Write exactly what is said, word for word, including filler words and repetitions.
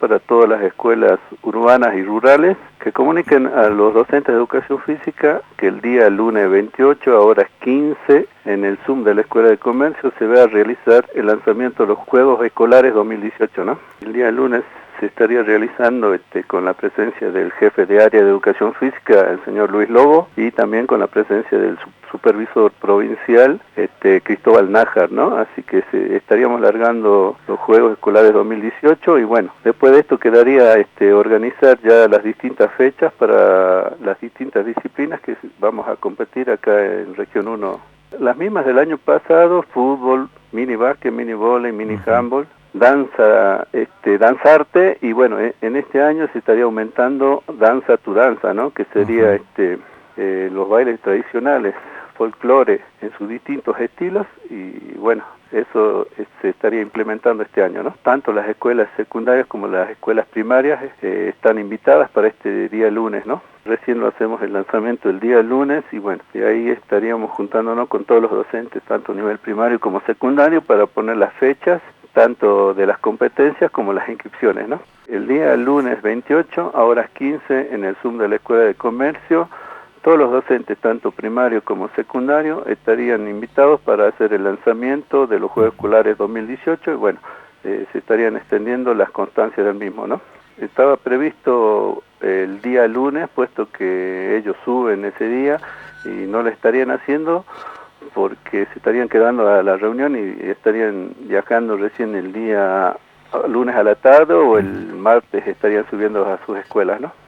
para todas las escuelas urbanas y rurales que comuniquen a los docentes de educación física que el día lunes veintiocho a horas quince en el Zoom de la Escuela de Comercio se va a realizar el lanzamiento de los Juegos Escolares dos mil dieciocho, ¿no? El día lunes se estaría realizando este, con la presencia del jefe de área de educación física, el señor Luis Lobo, y también con la presencia del supervisor provincial, este, Cristóbal Nájar, ¿no? Así que se, estaríamos largando los Juegos Escolares dos mil dieciocho y bueno, después de esto quedaría este, organizar ya las distintas fechas para las distintas disciplinas que vamos a competir acá en Región uno. Las mismas del año pasado: fútbol, mini básquet, mini vóley, mini handball, danza, este, danzarte, y bueno, en este año se estaría aumentando danza tu danza, ¿no? Que sería uh-huh. este, eh, los bailes tradicionales, folclore en sus distintos estilos, y bueno, eso eh, se estaría implementando este año, ¿no? Tanto las escuelas secundarias como las escuelas primarias eh, están invitadas para este día lunes, ¿no? Recién lo hacemos el lanzamiento el día lunes y bueno, y ahí estaríamos juntándonos con todos los docentes, tanto a nivel primario como secundario, para poner las fechas tanto de las competencias como las inscripciones, ¿no? El día lunes veintiocho a horas quince en el Zoom de la Escuela de Comercio, todos los docentes, tanto primario como secundario, estarían invitados para hacer el lanzamiento de los Juegos Escolares dos mil dieciocho y bueno, eh, se estarían extendiendo las constancias del mismo, ¿no? Estaba previsto el día lunes, puesto que ellos suben ese día y no lo estarían haciendo porque se estarían quedando a la reunión y estarían viajando recién el día lunes a la tarde o el martes estarían subiendo a sus escuelas, ¿no?